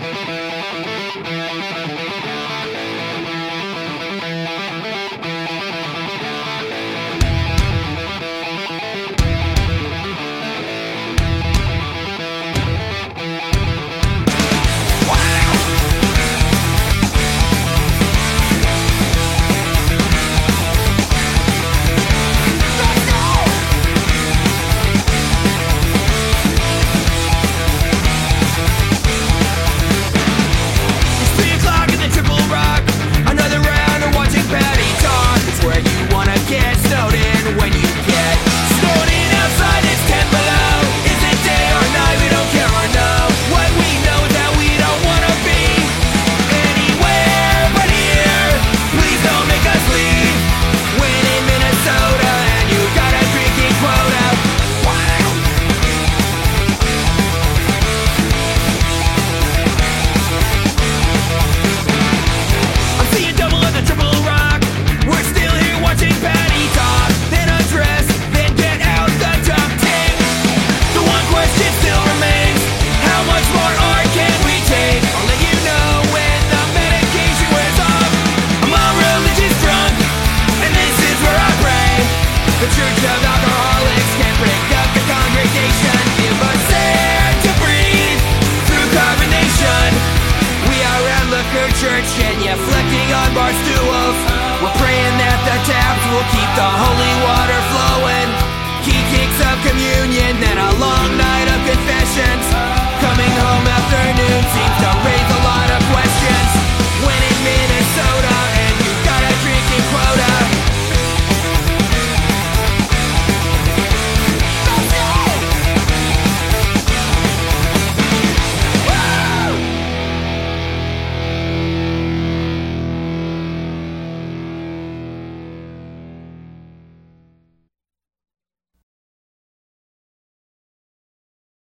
church and you're flecting on bar stools. We're praying that the taps will keep the holy water flowing. Key takes of communion, then a long night of confessions.